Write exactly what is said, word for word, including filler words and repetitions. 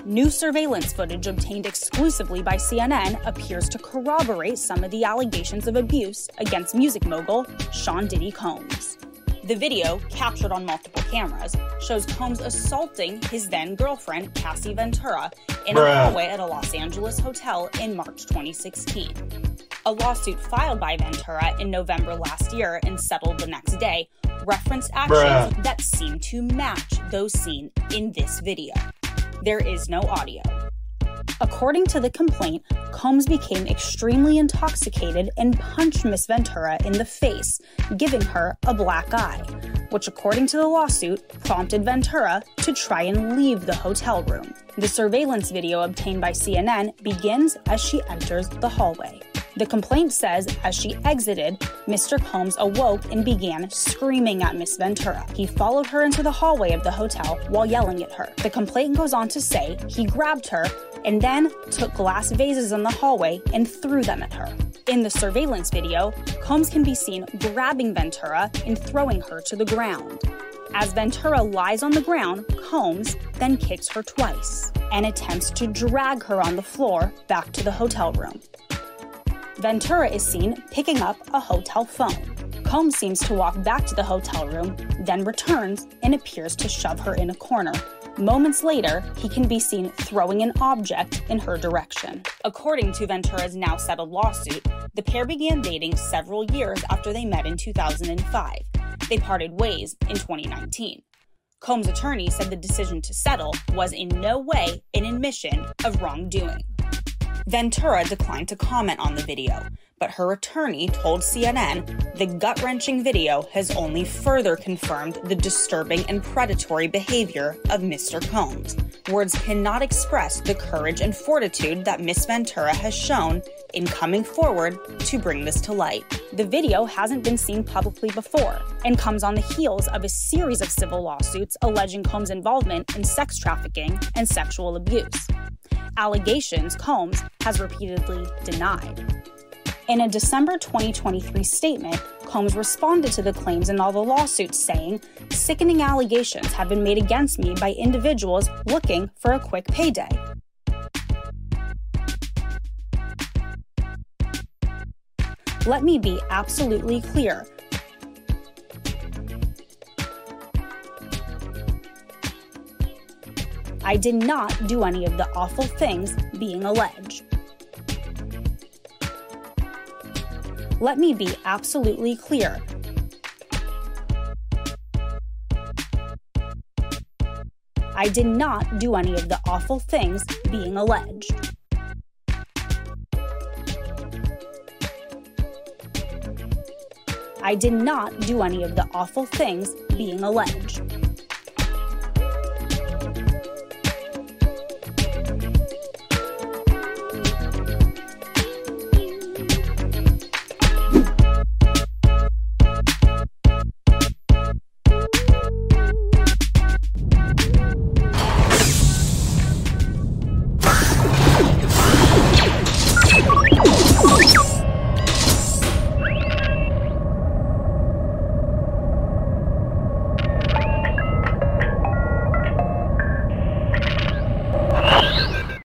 New surveillance footage obtained exclusively by C N N appears to corroborate some of the allegations of abuse against music mogul Sean Diddy Combs. The video, captured on multiple cameras, shows Combs assaulting his then-girlfriend, Cassie Ventura, in Bruh. a hallway at a Los Angeles hotel in March twenty sixteen. A lawsuit filed by Ventura in November last year and settled the next day referenced actions Bruh. that seem to match those seen in this video. There is no audio. According to the complaint, Combs became extremely intoxicated and punched Miss Ventura in the face, giving her a black eye, which, according to the lawsuit, prompted Ventura to try and leave the hotel room. The surveillance video obtained by C N N begins as she enters the hallway. The complaint says as she exited, Mister Combs awoke and began screaming at Miss Ventura. He followed her into the hallway of the hotel while yelling at her. The complaint goes on to say he grabbed her and then took glass vases in the hallway and threw them at her. In the surveillance video, Combs can be seen grabbing Ventura and throwing her to the ground. As Ventura lies on the ground, Combs then kicks her twice and attempts to drag her on the floor back to the hotel room. Ventura is seen picking up a hotel phone. Combs seems to walk back to the hotel room, then returns and appears to shove her in a corner. Moments later, he can be seen throwing an object in her direction. According to Ventura's now settled lawsuit, the pair began dating several years after they met in two thousand five. They parted ways in twenty nineteen. Combs' attorney said the decision to settle was in no way an admission of wrongdoing. Ventura declined to comment on the video, but her attorney told C N N the gut-wrenching video has only further confirmed the disturbing and predatory behavior of Mister Combs. Words cannot express the courage and fortitude that Miss Ventura has shown in coming forward to bring this to light. The video hasn't been seen publicly before and comes on the heels of a series of civil lawsuits alleging Combs' involvement in sex trafficking and sexual abuse. Allegations Combs has repeatedly denied. In a December twenty twenty-three statement, Combs responded to the claims in all the lawsuits, saying, "Sickening allegations have been made against me by individuals looking for a quick payday." Let me be absolutely clear. I did not do any of the awful things being alleged. Let me be absolutely clear. I did not do any of the awful things being alleged. I did not do any of the awful things being alleged.